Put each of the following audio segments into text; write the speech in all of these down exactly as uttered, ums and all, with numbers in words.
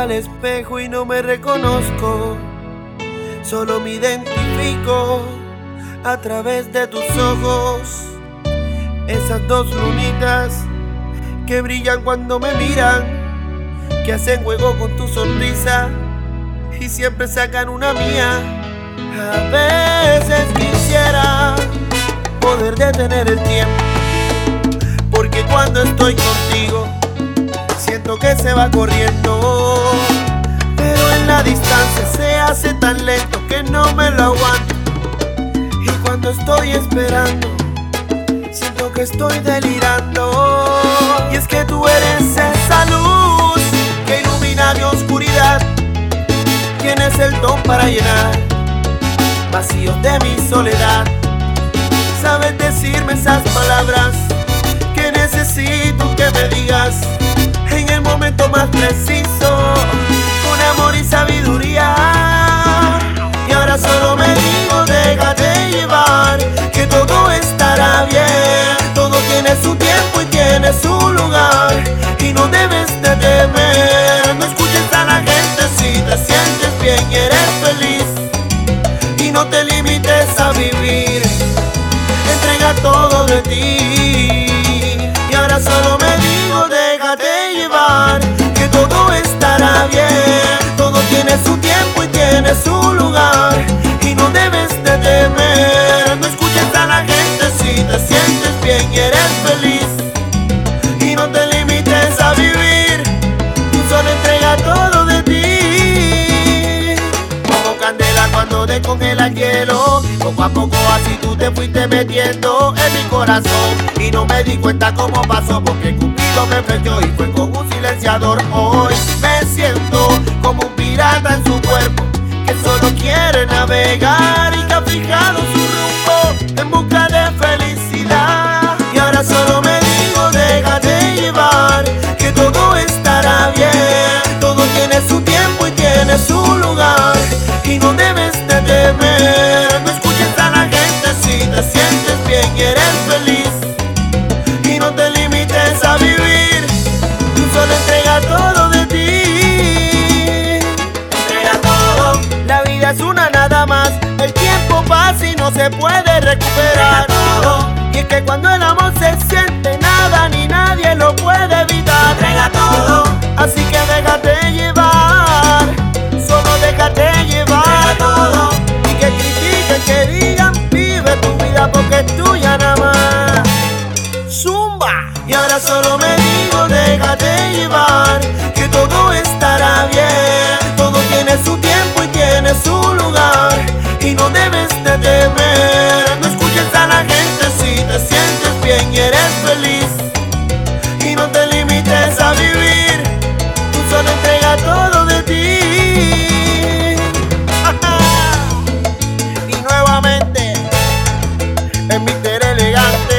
al espejo y no me reconozco, solo me identifico a través de tus ojos. Esas dos lunitas que brillan cuando me miran, que hacen juego con tu sonrisa y siempre sacan una mía. A veces quisiera poder detener el tiempo, porque cuando estoy contigo siento que se va corriendo, pero en la distancia se hace tan lento que no me lo aguanto. Y cuando estoy esperando siento que estoy delirando. Y es que tú eres esa luz que ilumina mi oscuridad. Tienes el don para llenar vacíos de mi soledad. Sabes decirme esas palabras que necesito que me digas en el momento más preciso, con amor y sabiduría. Y ahora solo me digo, déjate llevar, que todo estará bien. Todo tiene su tiempo y tiene su lugar, y no debes de temer. No escuches a la gente si te sientes bien y eres feliz, y no te limites a vivir. Entrega todo de ti. Y ahora solo me digo, déjate llevar, que todo estará bien. Todo tiene su tiempo y tiene su lugar, y no debes de temer. No escuches a la gente si te sientes bien y eres feliz, y no te limites a vivir. Tú solo entrega todo de ti, como candela cuando descongela el hielo. Poco a poco así tú te fuiste metiendo en mi corazón, y no me di cuenta cómo pasó, porque Cupido me fleteó y fue con un silenciador. Hoy me siento como un pirata en su cuerpo, que solo quiere navegar y que ha fijado su rumbo en busca de felicidad. Y ahora solo me digo, déjate llevar, que todo estará bien. Todo tiene su tiempo y tiene su lugar, y no debes de temer. No escuches a la gente si te sientes bien y eres feliz, y no te limites a vivir. Tú solo entrega todo de ti. Entrega todo. La vida es una nada más, el tiempo pasa y no se puede recuperar. Todo. Y es que cuando el amor se siente, nada ni nadie lo puede evitar. Entrega todo. Así que déjate llevar, solo déjate llevar. Entrega todo. Y que critiquen, que digan, vive tu vida porque es tuya nada más. Zumba. Y ahora solo me digo, déjate llevar, que todo estará bien. Todo tiene su tiempo y tiene su lugar, y no debes de temer. No escuches a la gente si te sientes bien y eres feliz, y no te limites a vivir. Tú solo entrega todo de ti. Y nuevamente en Mister Elegante,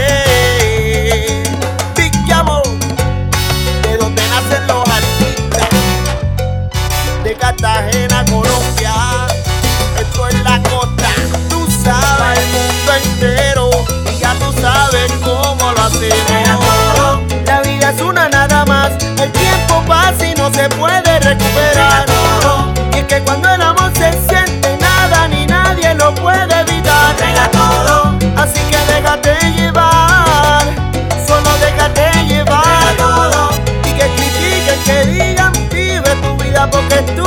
Big Llamo, de donde nacen los artistas, de Cartagena, Colombia. Esto es la costa, tú sabes, el mundo entero, y ya tú sabes cómo lo hacemos. La vida es una nada más, el tiempo pasa y no se puede recuperar. Y es que cuando el amor se siente, nada ni nadie lo puede evitar. Entrega todo. Así que déjate llevar, solo déjate llevar. Todo. Y que critiquen, que digan, vive tu vida porque tú